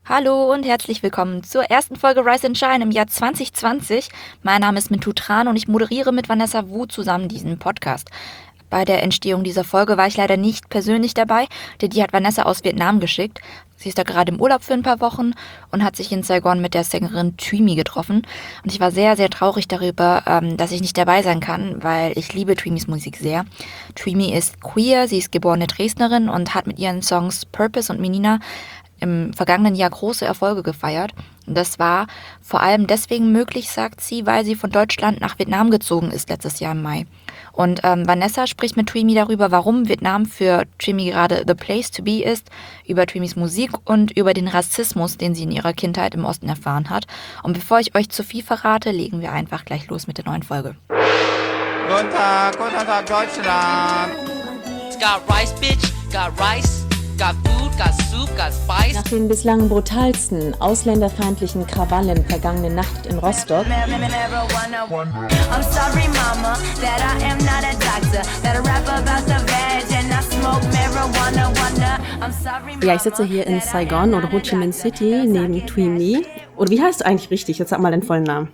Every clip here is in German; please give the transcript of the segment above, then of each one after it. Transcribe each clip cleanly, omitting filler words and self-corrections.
Hallo und herzlich willkommen zur ersten Folge Rise and Shine im Jahr 2020. Mein Name ist Mintu Tran und ich moderiere mit Vanessa Wu zusammen diesen Podcast. Bei der Entstehung dieser Folge war ich leider nicht persönlich dabei, denn die hat Vanessa aus Vietnam geschickt. Sie ist da gerade im Urlaub für ein paar Wochen und hat sich in Saigon mit der Sängerin Tweemy getroffen. Und ich war sehr, sehr traurig darüber, dass ich nicht dabei sein kann, weil ich liebe Tweemys Musik sehr. Tweemy ist queer, sie ist geborene Dresdnerin und hat mit ihren Songs Purpose und Menina im vergangenen Jahr große Erfolge gefeiert. Und das war vor allem deswegen möglich, sagt sie, weil sie von Deutschland nach Vietnam gezogen ist letztes Jahr im Mai. Und Vanessa spricht mit Tweemy darüber, warum Vietnam für Tweemy gerade the place to be ist, über Tweemys Musik und über den Rassismus, den sie in ihrer Kindheit im Osten erfahren hat. Und bevor ich euch zu viel verrate, legen wir einfach gleich los mit der neuen Folge. Guten Tag, Deutschland. Got rice, bitch, got rice, got food, got soup, got spice. Nach den bislang brutalsten ausländerfeindlichen Krawallen vergangene Nacht in Rostock I'm sorry, mama, that I am not a doctor, that I rap about the veg and I smoke marijuana, I'm sorry, mama. Ja, ich sitze hier in Saigon oder Ho Chi Minh City neben Tweemy. Oder wie heißt du eigentlich richtig? Jetzt sag mal deinen vollen Namen.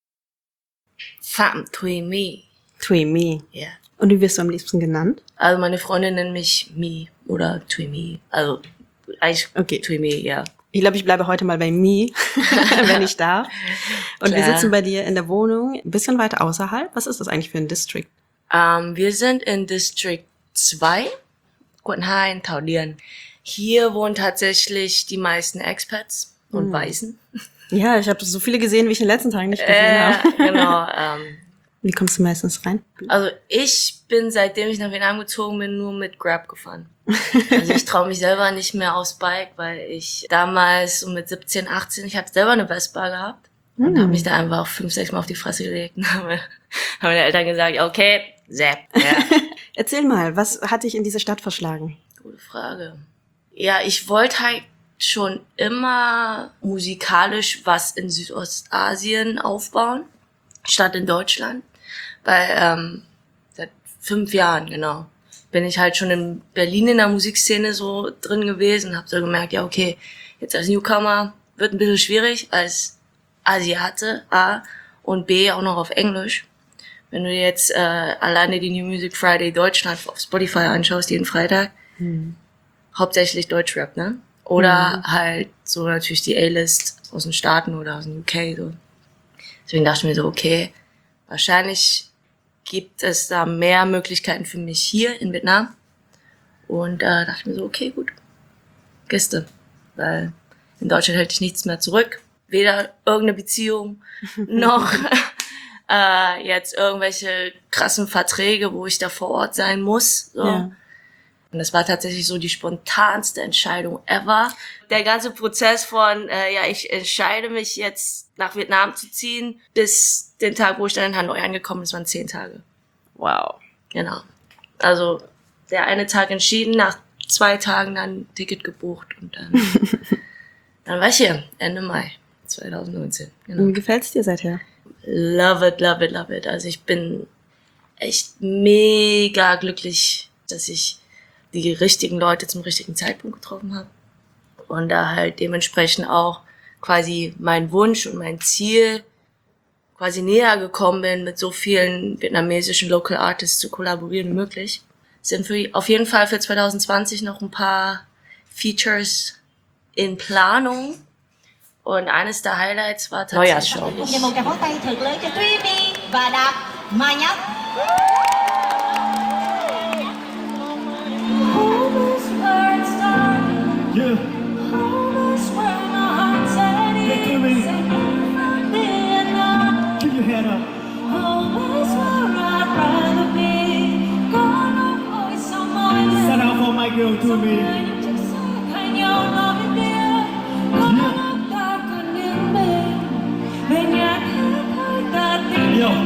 Phạm Thùy My. Tweemy. Ja. Und wie wirst du am liebsten genannt? Also meine Freundin nennt mich Mi oder Thùy My. Also eigentlich Okay. Thùy My, ja. Ich glaube, ich bleibe heute mal bei Me, wenn ich darf. Und wir Klar. sitzen bei dir in der Wohnung, ein bisschen weiter außerhalb. Was ist das eigentlich für ein District? Wir sind in District 2, Quận 2 in Thảo Điền. Hier wohnen tatsächlich die meisten Expats und Weißen. Ja, ich habe so viele gesehen, wie ich in den letzten Tagen nicht gesehen habe. Genau. Wie kommst du meistens rein? Also ich bin, seitdem ich nach Vietnam gezogen bin, nur mit Grab gefahren. Also ich traue mich selber nicht mehr aufs Bike, weil ich damals so mit 17, 18, ich habe selber eine Vespa gehabt und habe mich da einfach 5, 6 Mal auf die Fresse gelegt. Und haben meine Eltern gesagt, okay, Sepp. Ja. Erzähl mal, was hat dich in diese Stadt verschlagen? Gute Frage. Ja, ich wollte halt schon immer musikalisch was in Südostasien aufbauen, statt in Deutschland. Weil seit 5 Jahren, genau, bin ich halt schon in Berlin in der Musikszene so drin gewesen und habe so gemerkt, ja okay, jetzt als Newcomer wird ein bisschen schwierig, als Asiate, A, und B, auch noch auf Englisch. Wenn du jetzt alleine die New Music Friday Deutschland auf Spotify anschaust, jeden Freitag, hauptsächlich Deutschrap, ne? Oder halt so natürlich die A-List aus den Staaten oder aus dem UK, so. Deswegen dachte ich mir so, okay, wahrscheinlich gibt es da mehr Möglichkeiten für mich hier in Vietnam. Und dachte ich mir so, okay, gut, Gäste. Weil in Deutschland hält dich nichts mehr zurück. Weder irgendeine Beziehung, noch jetzt irgendwelche krassen Verträge, wo ich da vor Ort sein muss. So. Ja. Und das war tatsächlich so die spontanste Entscheidung ever. Der ganze Prozess von, ich entscheide mich jetzt nach Vietnam zu ziehen, bis den Tag, wo ich dann in Hanoi angekommen bin, waren 10 Tage. Wow. Genau. Also der eine Tag entschieden, nach 2 Tagen dann ein Ticket gebucht und dann war ich hier, Ende Mai 2019. Genau. Und wie gefällt's dir seither? Love it, love it, love it. Also ich bin echt mega glücklich, dass ich die richtigen Leute zum richtigen Zeitpunkt getroffen habe. Und da halt dementsprechend auch quasi mein Wunsch und mein Ziel quasi näher gekommen bin, mit so vielen vietnamesischen Local Artists zu kollaborieren wie möglich. Es sind auf jeden Fall für 2020 noch ein paar Features in Planung. Und eines der Highlights war tatsächlich Dành một tràng pháo tay thật lớn cho Tweemy và Đạt Mai nhé. Yeah. Hey, Tweemy. Keep your head up. Shout out for my girl, Tweemy. Yo.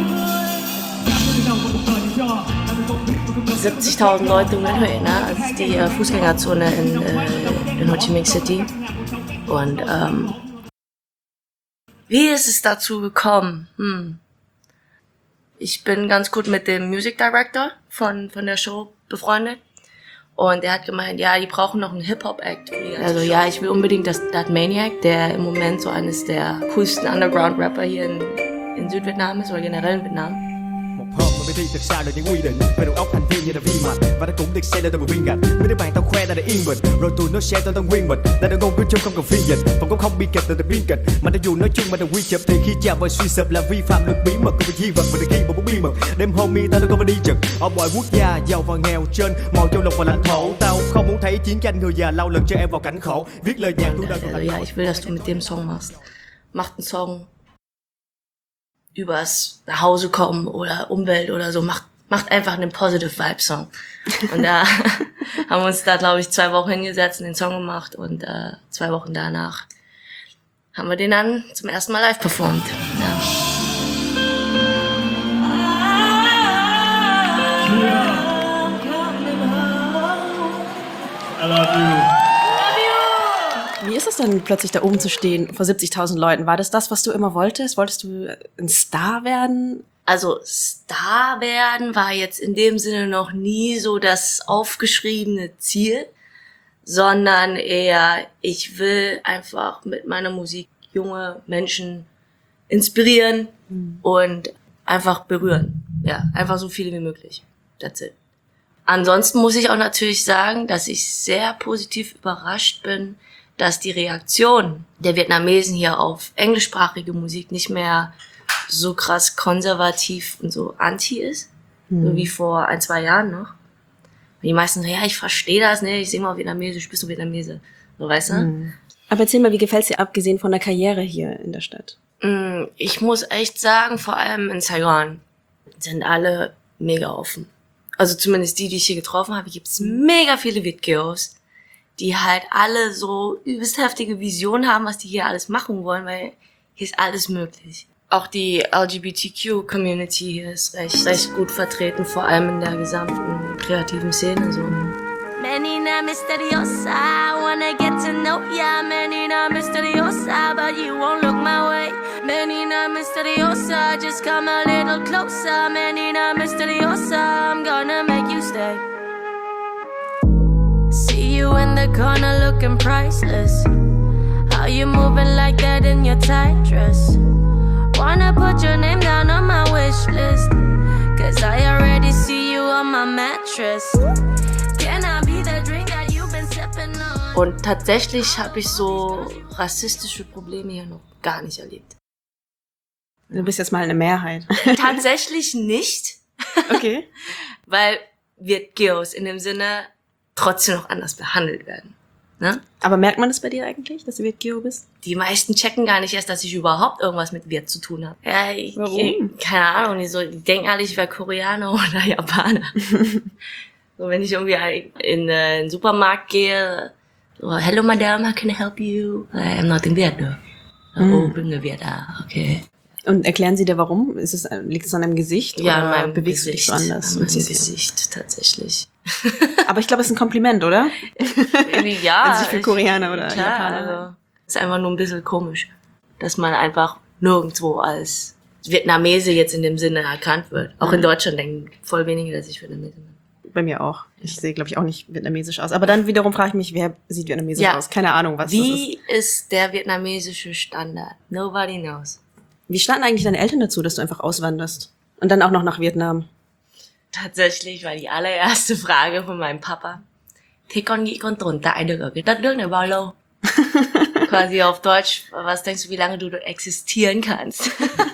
70.000 Leute in Hue, ne? Das ist die Fußgängerzone in Ho Chi Minh City. Und wie ist es dazu gekommen? Ich bin ganz gut mit dem Music Director von der Show befreundet. Und er hat gemeint, ja, die brauchen noch einen Hip-Hop-Act. Also ja, ich will unbedingt, dass Dat Maniac, der im Moment so eines der coolsten Underground-Rapper hier in Südvietnam ist, oder generell in Vietnam. Hôm mà bị thi thật sao là những quy định về đầu óc thành viên như là vi mạch và nó cũng được xem là một viên gạch mấy đứa bạn tao khoe ta đã yên bình rồi tụi nó share tao nguyên mình ta đã ngôn ngữ chung không cần phiên dịch phòng cũng không biên kịch ta biên kịch mà đã dù nói chung mà đã quy chụp thì khi chạm vào suy sụp là vi phạm được bí mật của một di vật mà được ghi vào một bí mật đêm hôm mi tao đâu có mà đi trực ở mọi quốc gia giàu và nghèo trên mọi châu lục và lãnh thổ tao không muốn thấy chiến tranh người già lao lực cho em vào cảnh khổ viết lời nhạc thu đơn của Also ja, ich will, dass du mit dem Song machst. Mach einen Song übers Nachhausekommen oder Umwelt oder so. Macht einfach einen Positive Vibe Song. Und da haben wir uns da, glaube ich, 2 Wochen hingesetzt und den Song gemacht. Und 2 Wochen danach haben wir den dann zum ersten Mal live performt. Ja. I love you. Wie ist es denn, plötzlich da oben zu stehen, vor 70.000 Leuten? War das, was du immer wolltest? Wolltest du ein Star werden? Also Star werden war jetzt in dem Sinne noch nie so das aufgeschriebene Ziel, sondern eher, ich will einfach mit meiner Musik junge Menschen inspirieren und einfach berühren. Ja, einfach so viele wie möglich. That's it. Ansonsten muss ich auch natürlich sagen, dass ich sehr positiv überrascht bin, dass die Reaktion der Vietnamesen hier auf englischsprachige Musik nicht mehr so krass konservativ und so anti ist, so wie vor 1-2 Jahren noch. Die meisten so, ja, ich verstehe das nicht, ich singe mal Vietnamesisch, bist du Vietnamese, so, weißt du? Aber erzähl mal, wie gefällt's dir abgesehen von der Karriere hier in der Stadt? Ich muss echt sagen, vor allem in Saigon sind alle mega offen. Also zumindest die ich hier getroffen habe, gibt's mega viele Vietgeos, die halt alle so übelst heftige Visionen haben, was die hier alles machen wollen, weil hier ist alles möglich. Auch die LGBTQ-Community hier ist recht gut vertreten, vor allem in der gesamten kreativen Szene. So. Menina misteriosa, wanna get to know ya. Menina misteriosa, but you won't look my way. Menina misteriosa, just come a little closer. Menina misteriosa, I'm gonna make you stay. See you in the corner looking priceless. How you moving like that in your tight dress? Wanna put your name down on my wish list, 'cause I already see you on my mattress. Can I be the drink that you've been sipping on? Und tatsächlich habe ich so rassistische Probleme hier noch gar nicht erlebt. Du bist jetzt mal eine Mehrheit. Tatsächlich nicht. Okay. Weil Vietgeos in dem Sinne trotzdem noch anders behandelt werden. Ne? Aber merkt man das bei dir eigentlich, dass du Vietgeo bist? Die meisten checken gar nicht erst, dass ich überhaupt irgendwas mit Viet zu tun habe. Ja, Warum? Keine Ahnung, die denken alle, ich wäre Koreaner oder Japaner. So, wenn ich irgendwie in den Supermarkt gehe, so, hello madam, how can I help you? I'm not in Viet, though. Oh, bring the Viet, okay. Und erklären sie dir warum? Liegt es an deinem Gesicht Ja, oder an meinem bewegst Gesicht. du dich so anders? An meinem Gesicht, tatsächlich. Aber ich glaube, es ist ein Kompliment, oder? Ja. An sich für Koreaner oder klar, Japaner. Also, ist einfach nur ein bisschen komisch, dass man einfach nirgendwo als Vietnamese jetzt in dem Sinne erkannt wird. Auch in Deutschland denken voll wenige, dass ich Vietnamese bin. Bei mir auch. Ich sehe, glaube ich, auch nicht vietnamesisch aus. Aber dann wiederum frage ich mich, wer sieht vietnamesisch aus? Keine Ahnung, was das ist. Wie ist der vietnamesische Standard? Nobody knows. Wie standen eigentlich deine Eltern dazu, dass du einfach auswanderst? Und dann auch noch nach Vietnam? Tatsächlich war die allererste Frage von meinem Papa: Thế con nghĩ con tồn tại được ở cái đất nước này bao lâu? Quasi auf Deutsch, was denkst du, wie lange du dort existieren kannst?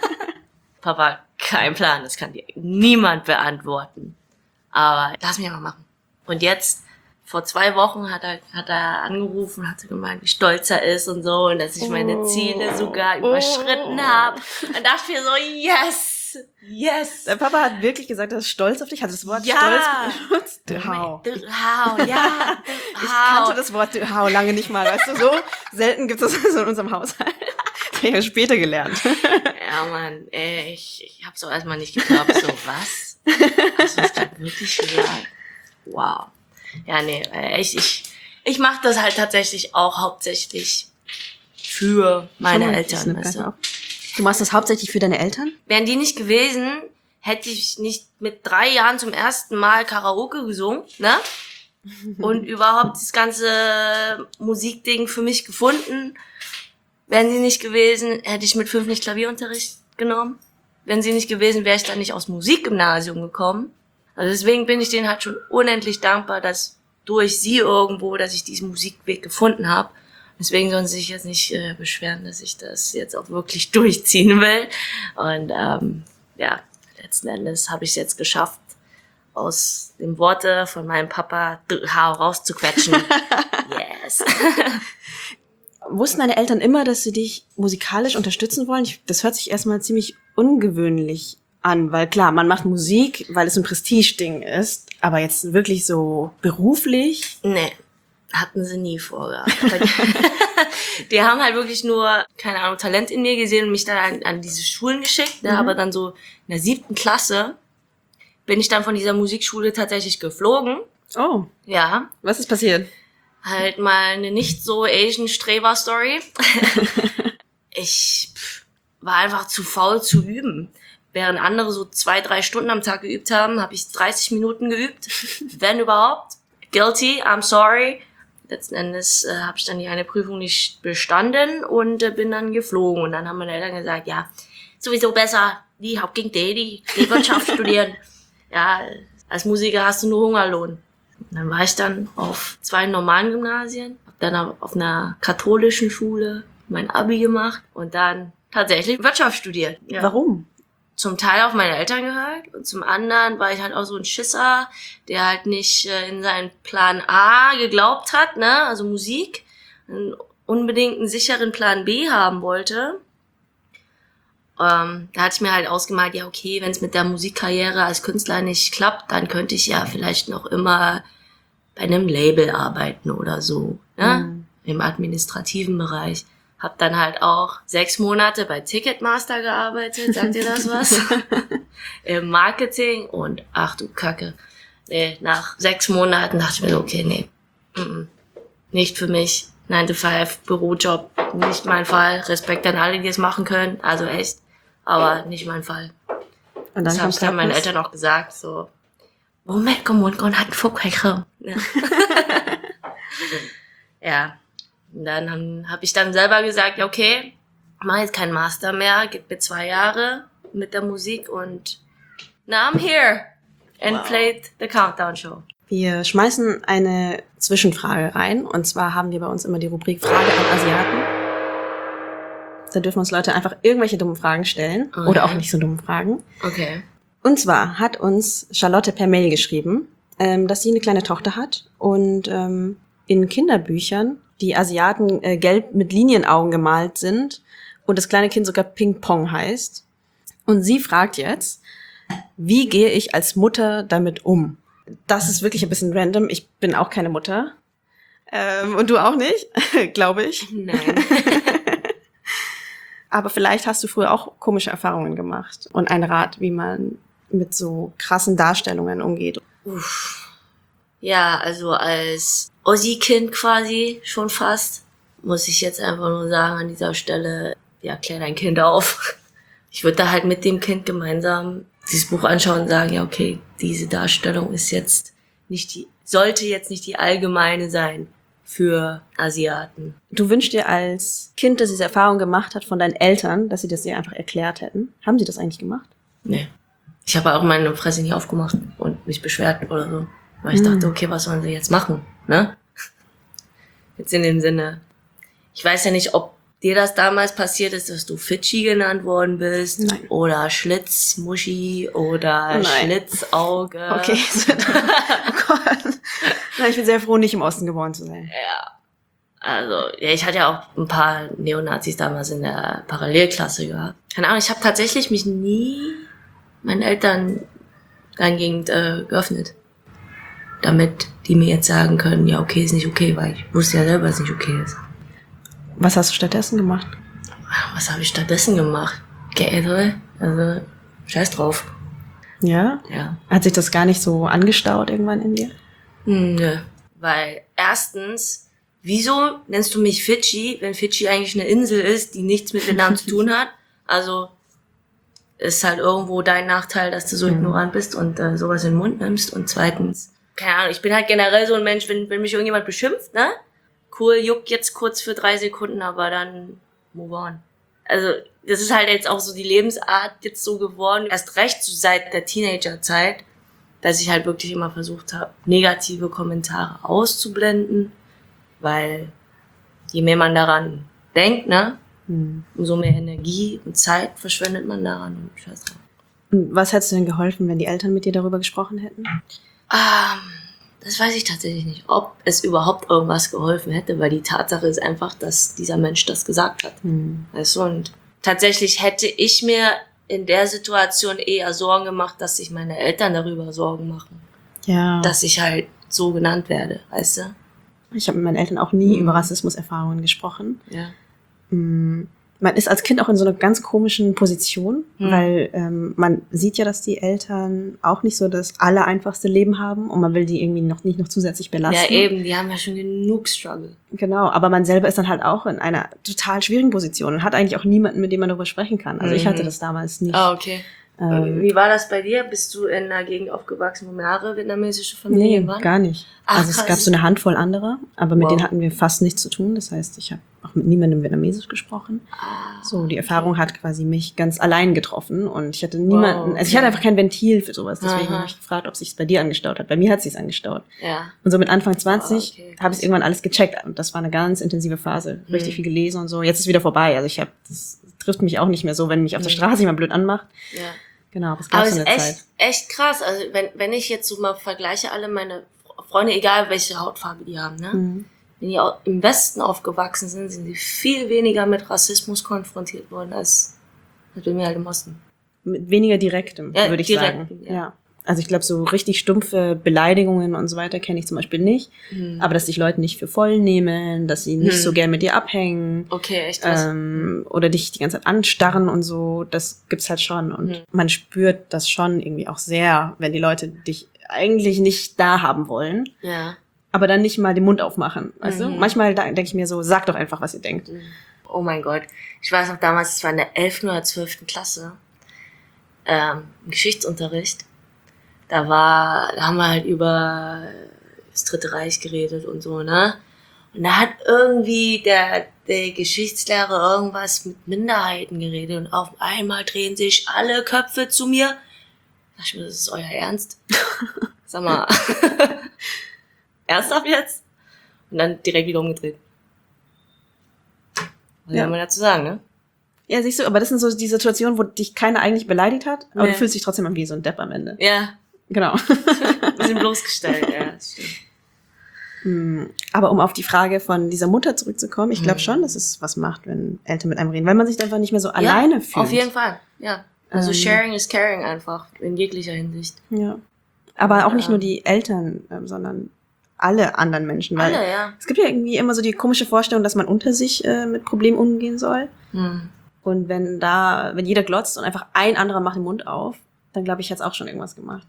Papa, kein Plan, das kann dir niemand beantworten. Aber lass mich mal machen. Und jetzt, vor 2 Wochen hat er angerufen, hat gemeint, wie stolz er ist und so, und dass ich meine Ziele sogar überschritten habe. Und dachte ich mir so, yes. Dein Papa hat wirklich gesagt, er ist stolz auf dich, hat das Wort Ja. stolz benutzt. Dühau. Ja. Ich kannte das Wort Dühau lange nicht mal, weißt du, so selten gibt es das so in unserem Haushalt. Das habe ich ja später gelernt. Ja, Mann, ich hab's auch erstmal nicht geglaubt, so, was? Hast du das gerade wirklich gesagt? Wow. Ja, nee, ich mache das halt tatsächlich auch hauptsächlich für meine Eltern, weißt du? Du machst das hauptsächlich für deine Eltern? Wären die nicht gewesen, hätte ich nicht mit 3 Jahren zum ersten Mal Karaoke gesungen, ne? und überhaupt das ganze Musikding für mich gefunden. Wären sie nicht gewesen, hätte ich mit 5 nicht Klavierunterricht genommen. Wenn sie nicht gewesen, wäre ich dann nicht aus Musikgymnasium gekommen. Also deswegen bin ich denen halt schon unendlich dankbar, dass durch sie irgendwo, dass ich diesen Musikweg gefunden habe. Deswegen sollen sie sich jetzt nicht beschweren, dass ich das jetzt auch wirklich durchziehen will. Und ja, letzten Endes habe ich es jetzt geschafft, aus den Worten von meinem Papa Haar rauszuquetschen. Yes. Wussten deine Eltern immer, dass sie dich musikalisch unterstützen wollen? Das hört sich erstmal ziemlich ungewöhnlich an, weil klar, man macht Musik, weil es ein Prestigeding ist, aber jetzt wirklich so beruflich? Nee, hatten sie nie vorgehabt. Die haben halt wirklich nur, keine Ahnung, Talent in mir gesehen und mich dann an diese Schulen geschickt. Ne? Aber dann so in der 7. Klasse bin ich dann von dieser Musikschule tatsächlich geflogen. Oh. Ja. Was ist passiert? Halt mal eine nicht so Asian Streber-Story. Ich war einfach zu faul zu üben. Während andere so 2-3 Stunden am Tag geübt haben, habe ich 30 Minuten geübt. Wenn überhaupt. Guilty, I'm sorry. Letzten Endes habe ich dann die eine Prüfung nicht bestanden und bin dann geflogen. Und dann haben meine Eltern gesagt, ja, sowieso besser, die học kinh tế, die Wirtschaft studieren. Ja, als Musiker hast du nur Hungerlohn. Und dann war ich dann auf 2 normalen Gymnasien, hab dann auf einer katholischen Schule mein Abi gemacht und dann tatsächlich Wirtschaft studiert. Ja. Warum? Zum Teil auf meine Eltern gehört und zum anderen war ich halt auch so ein Schisser, der halt nicht in seinen Plan A geglaubt hat, ne, also Musik, unbedingt einen sicheren Plan B haben wollte. Da hatte ich mir halt ausgemalt, ja okay, wenn es mit der Musikkarriere als Künstler nicht klappt, dann könnte ich ja vielleicht noch immer bei einem Label arbeiten oder so, ne, im administrativen Bereich. Hab dann halt auch 6 Monate bei Ticketmaster gearbeitet, sagt ihr das was? Im Marketing und ach du Kacke. Nee, nach 6 Monaten dachte ich mir so, okay, nee, nicht für mich. 9 to 5, Bürojob, nicht mein Fall. Respekt an alle, die es machen können, also echt, aber nicht mein Fall. Und dann das habe ich dann meinen Eltern auch gesagt, so, Moment, komm und hat einen Fuck. Ja. Und dann habe ich dann selber gesagt, ja okay, mach jetzt keinen Master mehr, gib mir 2 Jahre mit der Musik und now I'm here and played the Countdown Show. Wir schmeißen eine Zwischenfrage rein und zwar haben wir bei uns immer die Rubrik Frage an Asiaten. Da dürfen uns Leute einfach irgendwelche dummen Fragen stellen oder auch nicht so dumme Fragen. Okay. Und zwar hat uns Charlotte per Mail geschrieben, dass sie eine kleine Tochter hat und in Kinderbüchern die Asiaten gelb mit Linienaugen gemalt sind und das kleine Kind sogar Ping Pong heißt. Und sie fragt jetzt, wie gehe ich als Mutter damit um? Das ist wirklich ein bisschen random. Ich bin auch keine Mutter. Und du auch nicht, glaube ich. Nein. Aber vielleicht hast du früher auch komische Erfahrungen gemacht. Und ein Rat, wie man mit so krassen Darstellungen umgeht. Ja, also als Ossi-Kind quasi schon fast, muss ich jetzt einfach nur sagen an dieser Stelle, ja, klär dein Kind auf. Ich würde da halt mit dem Kind gemeinsam dieses Buch anschauen und sagen, ja, okay, diese Darstellung ist jetzt sollte jetzt nicht die allgemeine sein für Asiaten. Du wünschst dir als Kind, das diese Erfahrung gemacht hat von deinen Eltern, dass sie das dir einfach erklärt hätten. Haben sie das eigentlich gemacht? Nee. Ich habe auch meine Fresse nicht aufgemacht und mich beschwert oder so. Weil ich dachte, okay, was sollen sie jetzt machen, ne? Jetzt in dem Sinne. Ich weiß ja nicht, ob dir das damals passiert ist, dass du Fidschi genannt worden bist. Nein. Oder Schlitzmuschi oder Schlitzauge. Okay. Oh Gott. Na, ich bin sehr froh, nicht im Osten geboren zu sein. Ja. Also, ja, ich hatte ja auch ein paar Neonazis damals in der Parallelklasse gehabt. Keine Ahnung, ich habe tatsächlich mich nie meinen Eltern dahingehend geöffnet. Damit die mir jetzt sagen können, ja, okay, ist nicht okay, weil ich wusste ja selber, dass es nicht okay ist. Was hast du stattdessen gemacht? Was habe ich stattdessen gemacht? Also, scheiß drauf. Ja? Ja. Hat sich das gar nicht so angestaut irgendwann in dir? Nö. Weil erstens, wieso nennst du mich Fidschi, wenn Fidschi eigentlich eine Insel ist, die nichts mit Vietnam zu tun hat? Also, ist halt irgendwo dein Nachteil, dass du so ignorant bist und sowas in den Mund nimmst. Und zweitens, keine Ahnung, ich bin halt generell so ein Mensch, wenn mich irgendjemand beschimpft, ne? Cool, juckt jetzt kurz für 3 Sekunden, aber dann move on. Also, das ist halt jetzt auch so die Lebensart jetzt so geworden, erst recht so seit der Teenagerzeit, dass ich halt wirklich immer versucht habe, negative Kommentare auszublenden, weil je mehr man daran denkt, ne, umso mehr Energie und Zeit verschwendet man daran und scheiß drauf. Und was hättest du denn geholfen, wenn die Eltern mit dir darüber gesprochen hätten? Das weiß ich tatsächlich nicht, ob es überhaupt irgendwas geholfen hätte, weil die Tatsache ist einfach, dass dieser Mensch das gesagt hat. Weißt du, und tatsächlich hätte ich mir in der Situation eher Sorgen gemacht, dass sich meine Eltern darüber Sorgen machen. Ja. Dass ich halt so genannt werde, weißt du? Ich habe mit meinen Eltern auch nie über Rassismuserfahrungen gesprochen. Ja. Man ist als Kind auch in so einer ganz komischen Position, weil man sieht ja, dass die Eltern auch nicht so das allereinfachste Leben haben und man will die irgendwie nicht noch zusätzlich belasten. Ja, eben, die haben ja schon genug Struggle. Genau, aber man selber ist dann halt auch in einer total schwierigen Position und hat eigentlich auch niemanden, mit dem man darüber sprechen kann. Also ich hatte das damals nicht. Ah, okay. Wie war das bei dir? Bist du in einer Gegend aufgewachsen, wo mehrere vietnamesische Familien waren? Nee, gar nicht. Ach, also es krass. gab so eine Handvoll anderer, aber mit denen hatten wir fast nichts zu tun. Das heißt, ich habe auch mit niemandem Vietnamesisch gesprochen. So, die Erfahrung hat quasi mich ganz allein getroffen und ich hatte niemanden, also ich hatte einfach kein Ventil für sowas. Deswegen habe ich gefragt, ob sich's bei dir angestaut hat. Bei mir hat sich's angestaut. Ja. Und so mit Anfang 20 Okay, habe ich irgendwann alles gecheckt und das war eine ganz intensive Phase. Richtig viel gelesen und so. Jetzt ist wieder vorbei. Also das trifft mich auch nicht mehr so, wenn mich auf der Straße jemand blöd anmacht. Ja. Genau, aber es gab Aber so es eine ist Zeit. echt krass. Also wenn ich jetzt so mal vergleiche, alle meine Freunde, egal welche Hautfarbe die haben, ne? Wenn die auch im Westen aufgewachsen sind, sind die viel weniger mit Rassismus konfrontiert worden als bei mir halt im Osten. Mit weniger direktem, Ja, würde ich direktem, sagen. ja. Ja. Also ich glaube, so richtig stumpfe Beleidigungen und so weiter kenne ich zum Beispiel nicht. Aber dass sich Leute nicht für voll nehmen, dass sie nicht so gern mit dir abhängen. Okay, echt krass. Oder dich die ganze Zeit anstarren und so, das gibt's halt schon. Und man spürt das schon irgendwie auch sehr, wenn die Leute dich eigentlich nicht da haben wollen, Ja. aber dann nicht mal den Mund aufmachen. Weißt du? Manchmal denke ich mir so, sag doch einfach, was ihr denkt. Oh mein Gott. Ich weiß noch damals, es war in der 11. oder 12. Klasse, im Geschichtsunterricht. Da haben wir halt über das Dritte Reich geredet und so, ne? Und da hat irgendwie der Geschichtslehrer irgendwas mit Minderheiten geredet und auf einmal drehen sich alle Köpfe zu mir. Da dachte ich mir, das ist euer Ernst? Sag mal, ernsthaft jetzt? Und dann direkt wieder umgedreht. Was soll man dazu sagen, ne? Ja, siehst du, aber das sind so die Situationen, wo dich keiner eigentlich beleidigt hat, aber Nee. du fühlst dich trotzdem wie so ein Depp am Ende. Ja, Genau. ein bisschen bloßgestellt, ja, das stimmt. Aber um auf die Frage von dieser Mutter zurückzukommen, ich glaube schon, dass es was macht, wenn Eltern mit einem reden, weil man sich einfach nicht mehr so alleine fühlt. Auf jeden Fall, ja. Also sharing is caring einfach, in jeglicher Hinsicht. Ja. Aber auch nicht nur die Eltern, sondern alle anderen Menschen. Weil Alle, ja. es gibt ja irgendwie immer so die komische Vorstellung, dass man unter sich mit Problemen umgehen soll. Und wenn jeder glotzt und einfach ein anderer macht den Mund auf, dann glaube ich, hat's auch schon irgendwas gemacht.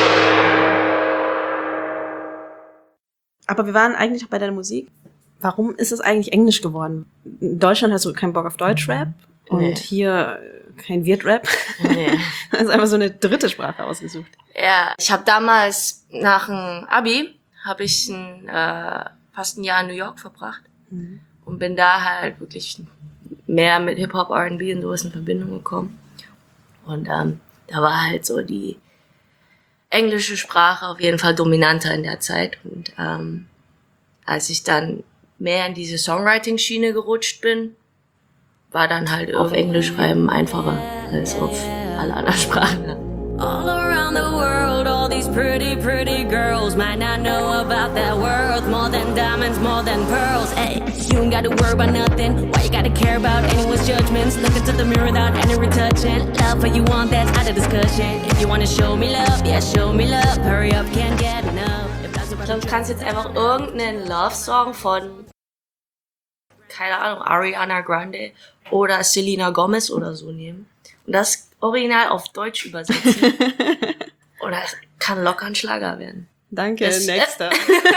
Aber wir waren eigentlich auch bei deiner Musik. Warum ist es eigentlich Englisch geworden? In Deutschland hast du keinen Bock auf Deutschrap und Nee. hier kein Wirtrap. Nee. Das ist einfach so eine dritte Sprache ausgesucht. Ja, ich habe damals nach dem Abi, habe ich fast ein Jahr in New York verbracht und bin da halt wirklich mehr mit Hip-Hop, R&B und sowas in Verbindung gekommen. Und da war halt so die englische Sprache auf jeden Fall dominanter in der Zeit. Und als ich dann mehr in diese Songwriting-Schiene gerutscht bin, war dann halt auf Englisch schreiben einfacher als auf alle anderen Sprachen. All around the world, all these pretty, pretty girls might not know about that world. More than diamonds, more than pearls. Hey, you ain't gotta worry about nothing. Why you gotta care about anyone's judgments? Look into the mirror without any retouching. Love what you want, that's out of discussion. If you wanna show me love, yeah, show me love. Hurry up, can't get enough. If that's Ich about glaube, du kannst jetzt einfach irgendeinen Love-Song von, keine Ahnung, Ariana Grande oder Selena Gomez oder so nehmen und das Original auf Deutsch übersetzen. Und das kann locker ein Schlager werden. Danke, Das- nächster.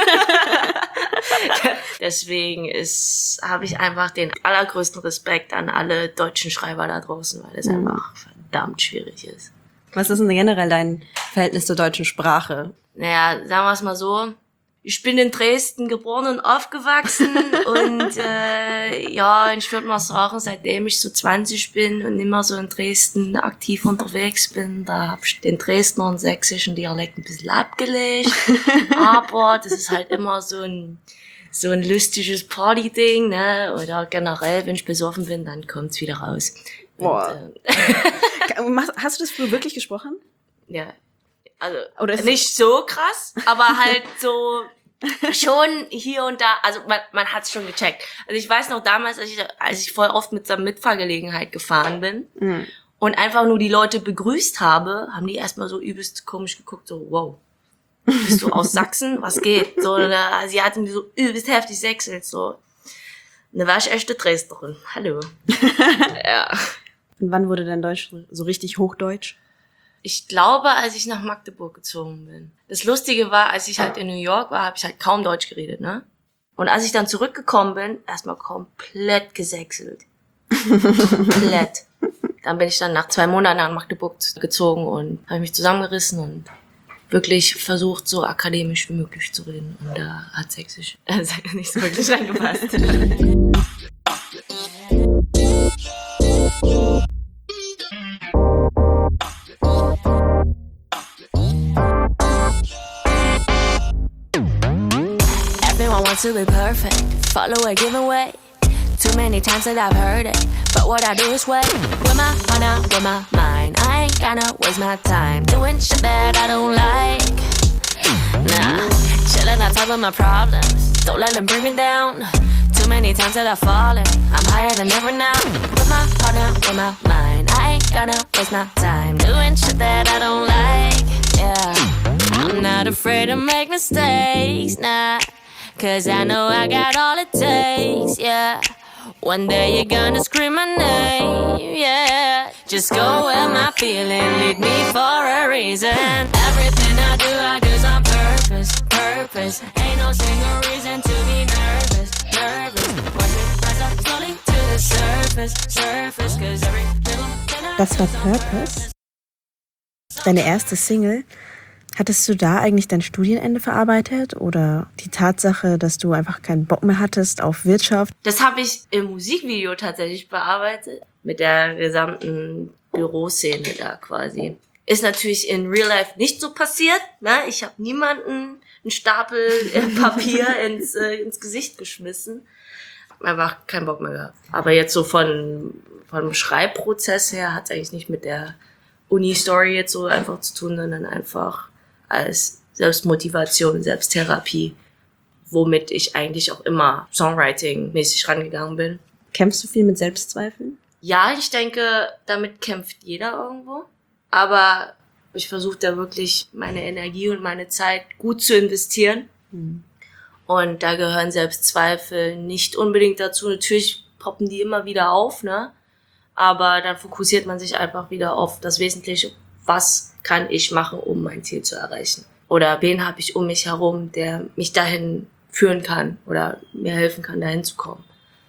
Deswegen habe ich einfach den allergrößten Respekt an alle deutschen Schreiber da draußen, weil es einfach verdammt schwierig ist. Was ist denn generell dein Verhältnis zur deutschen Sprache? Naja, sagen wir es mal so. Ich bin in Dresden geboren und aufgewachsen und ich würde mal sagen, seitdem ich so 20 bin und immer so in Dresden aktiv unterwegs bin, da habe ich den Dresdner und sächsischen Dialekt ein bisschen abgelegt. Aber das ist halt immer so ein lustiges Party-Ding, ne? Oder generell, wenn ich besoffen bin, dann kommt's wieder raus. Boah. Hast du das früher wirklich gesprochen? Ja. Also, oder nicht so krass, aber halt so schon hier und da, also man hat's schon gecheckt. Also ich weiß noch damals, als ich voll oft mit so einer Mitfahrgelegenheit gefahren bin und einfach nur die Leute begrüßt habe, haben die erstmal so übelst komisch geguckt, so wow, bist du aus Sachsen? Was geht? So, sie hatten die so übelst heftig sächselt, so. Und da war ich echte Dresdnerin. Hallo. Ja. Und wann wurde dein Deutsch so richtig Hochdeutsch? Ich glaube, als ich nach Magdeburg gezogen bin. Das Lustige war, als ich halt in New York war, habe ich halt kaum Deutsch geredet, ne? Und als ich dann zurückgekommen bin, erstmal komplett gesächselt. Komplett. Dann bin ich dann nach 2 Monaten nach Magdeburg gezogen und habe mich zusammengerissen und wirklich versucht, so akademisch wie möglich zu reden. Und da hat Sächsisch nicht so wirklich reingepasst. Everyone wants to be perfect, follow a giveaway. Too many times that I've heard it, but what I do is wait. With my heart out, with my mind, I ain't gonna waste my time doing shit that I don't like. Nah, chilling on top of my problems, don't let them bring me down. Too many times that I've fallen, I'm higher than ever now. With my heart out, with my mind, I ain't gonna waste my time doing shit that I don't like. Yeah, I'm not afraid to make mistakes, nah. Cause I know I got all it takes, yeah. One day you're gonna scream my name, yeah. Just go where my feeling lead me for a reason. Everything I do's on purpose. Ain't no single reason to be nervous. Watch it rise up slowly to the surface. Cause every little thing Das war Purpose? Deine erste Single? Hattest du da eigentlich dein Studienende verarbeitet oder die Tatsache, dass du einfach keinen Bock mehr hattest auf Wirtschaft? Das habe ich im Musikvideo tatsächlich bearbeitet, mit der gesamten Büroszene da quasi. Ist natürlich in Real Life nicht so passiert, ne? Ich habe niemanden einen Stapel Papier ins Gesicht geschmissen. Einfach keinen Bock mehr gehabt. Aber jetzt so vom Schreibprozess her hat es eigentlich nicht mit der Uni-Story jetzt so einfach zu tun, sondern einfach als Selbstmotivation, Selbsttherapie, womit ich eigentlich auch immer Songwriting-mäßig rangegangen bin. Kämpfst du viel mit Selbstzweifeln? Ja, ich denke, damit kämpft jeder irgendwo. Aber ich versuche da wirklich meine Energie und meine Zeit gut zu investieren. Und da gehören Selbstzweifel nicht unbedingt dazu. Natürlich poppen die immer wieder auf, ne? Aber dann fokussiert man sich einfach wieder auf das Wesentliche. Was kann ich machen, um mein Ziel zu erreichen? Oder wen habe ich um mich herum, der mich dahin führen kann oder mir helfen kann, dahin zu kommen?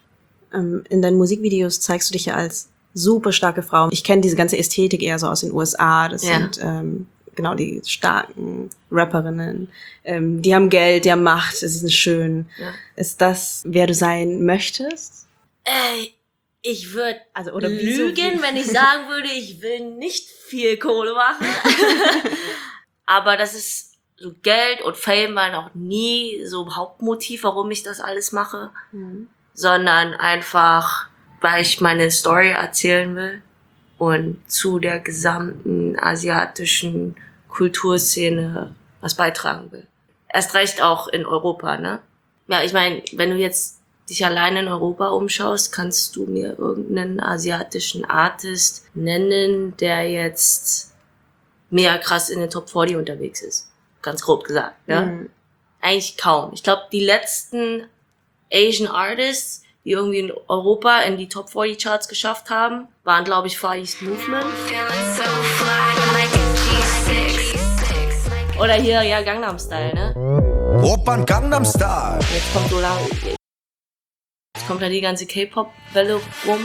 In deinen Musikvideos zeigst du dich ja als super starke Frau. Ich kenne diese ganze Ästhetik eher so aus den USA. Das sind genau die starken Rapperinnen. Die haben Geld, die haben Macht, sie sind schön. Ja. Ist das, wer du sein möchtest? Ich würde lügen, wenn ich sagen würde, ich will nicht viel Kohle machen. Aber das ist so, Geld und Fame war noch nie so Hauptmotiv, warum ich das alles mache. Sondern einfach, weil ich meine Story erzählen will und zu der gesamten asiatischen Kulturszene was beitragen will. Erst recht auch in Europa, ne? Ja, ich meine, wenn du jetzt dich allein in Europa umschaust, kannst du mir irgendeinen asiatischen Artist nennen, der jetzt mega krass in den Top 40 unterwegs ist. Ganz grob gesagt, ja? Eigentlich kaum. Ich glaube, die letzten Asian Artists, die irgendwie in Europa in die Top 40 Charts geschafft haben, waren, glaube ich, Far East Movement. Oder hier, ja, Gangnam Style, ne? Opern Gangnam Style. Jetzt kommt da die ganze K-Pop-Welle rum.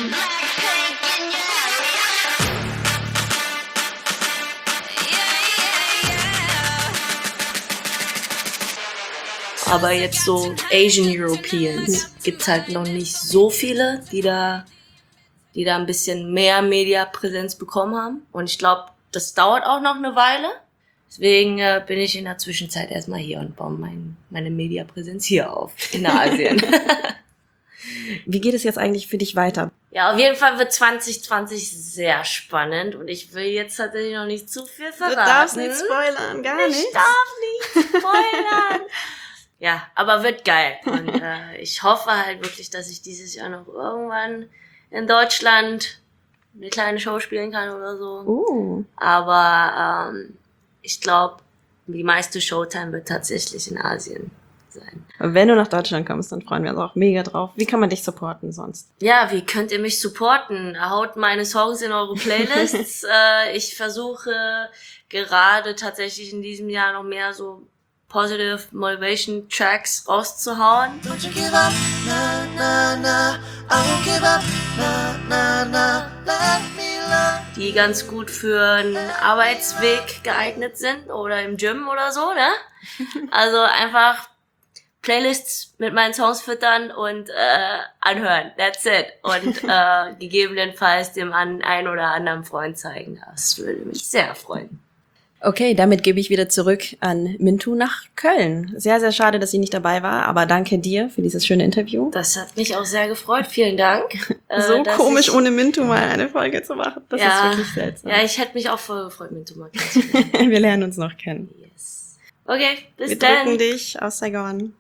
Aber jetzt so Asian Europeans gibt's halt noch nicht so viele, die da ein bisschen mehr Mediapräsenz bekommen haben. Und ich glaube, das dauert auch noch eine Weile. Deswegen bin ich in der Zwischenzeit erstmal hier und baue meine Mediapräsenz hier auf, in Asien. Wie geht es jetzt eigentlich für dich weiter? Ja, auf jeden Fall wird 2020 sehr spannend und ich will jetzt tatsächlich noch nicht zu viel verraten. Du darfst nicht spoilern, gar nicht. Ich darf nicht spoilern. Ja, aber wird geil. Und ich hoffe halt wirklich, dass ich dieses Jahr noch irgendwann in Deutschland eine kleine Show spielen kann oder so. Aber ich glaube, die meiste Showtime wird tatsächlich in Asien sein. Wenn du nach Deutschland kommst, dann freuen wir uns auch mega drauf. Wie kann man dich supporten sonst? Ja, wie könnt ihr mich supporten? Haut meine Songs in eure Playlists. Ich versuche gerade tatsächlich in diesem Jahr noch mehr so Positive Motivation Tracks rauszuhauen. Don't you give up, na na na, I won't give up, na na na, let me love. Die ganz gut für einen Arbeitsweg geeignet sind oder im Gym oder so, ne? Also einfach Playlists mit meinen Songs füttern und anhören. That's it. Und gegebenenfalls dem einen oder anderen Freund zeigen. Das würde mich sehr freuen. Okay, damit gebe ich wieder zurück an Mintu nach Köln. Sehr, sehr schade, dass sie nicht dabei war, aber danke dir für dieses schöne Interview. Das hat mich auch sehr gefreut. Vielen Dank. So komisch, ohne Mintu mal eine Folge zu machen. Das ist wirklich seltsam. Ja, ich hätte mich auch voll gefreut, Mintu mal kennenzulernen. Wir lernen uns noch kennen. Yes. Okay, bis Wir dann. drücken dich aus Saigon.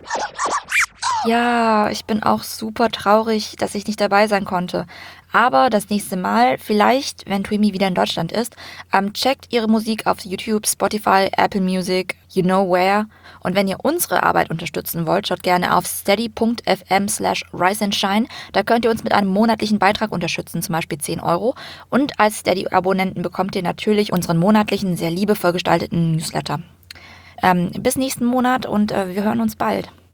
Ja, ich bin auch super traurig, dass ich nicht dabei sein konnte. Aber das nächste Mal, vielleicht, wenn Twimi wieder in Deutschland ist, checkt ihre Musik auf YouTube, Spotify, Apple Music, you know where. Und wenn ihr unsere Arbeit unterstützen wollt, schaut gerne auf steady.fm/riseandshine. Da könnt ihr uns mit einem monatlichen Beitrag unterstützen, zum Beispiel 10 €. Und als Steady-Abonnenten bekommt ihr natürlich unseren monatlichen, sehr liebevoll gestalteten Newsletter. Bis nächsten Monat und wir hören uns bald.